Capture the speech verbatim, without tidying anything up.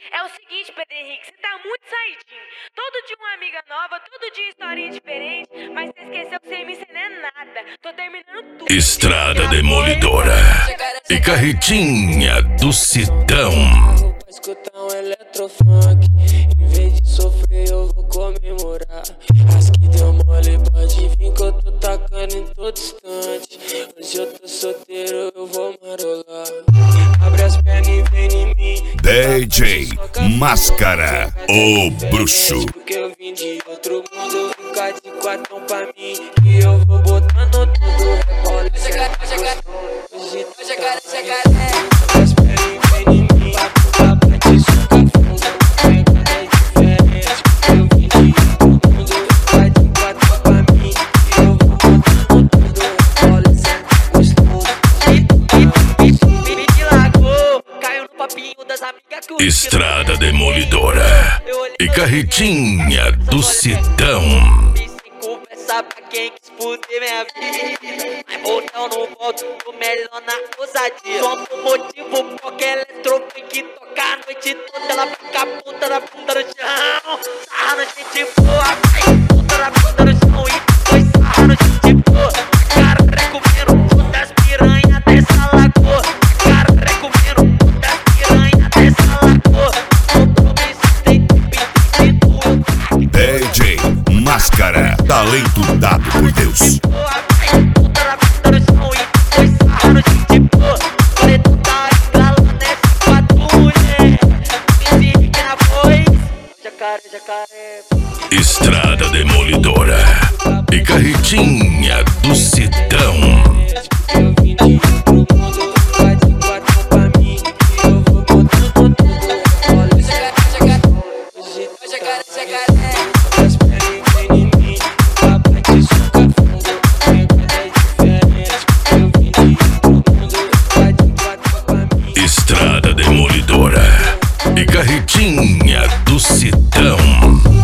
É o seguinte, Pedro Henrique, você tá muito saidinho. Todo dia uma amiga nova, todo dia historinha diferente, mas você esqueceu que sem mim você não é nada. Tô terminando tudo. Estrada Demolidora e Carretinha do Sidão. Pra escutar um eletrofunk, em vez de sofrer eu vou comemorar. As que deu mole pode vir que eu tô tacando em todo instante. Hoje eu tô solteiro, eu vou marolar. Abre as pernas e vem em mim. D J Máscara, o bruxo. Porque eu vim de outro mundo, ficar de quatro pra mim. E eu vou botando tudo, rebola. Chegar, chegar, hoje tá chegar, chegar. Abre as pernas e vem em mim. Papo de suca fundo, pegada diferente. Porque eu vim de outro mundo, ficar de quatro pra mim. E eu vou botando tudo, rebola. Gostoso. Me largou, caiu no papinho das amigas que o Estrada Demolidora e Carretinha do Sidão. Conversa pra quem quis fuder minha vida. Mas voltão não volto, tô melhor na ousadia. Só por motivo porque eletrofunk toca a noite toda. Ela fica puta na bunda no chão, sarra no gente boa. Vai puta na bunda no chão e depois sarra no gente boa. Cara comendo putas piranha dessa lagoa. Cara comendo putas piranha dessa lagoa. Compromisso tem tudo. D J Máscara, talento dado por Deus. Estrada Demolidora e Carretinha do Sidão. Estrada Demolidora e Carretinha do Sidão.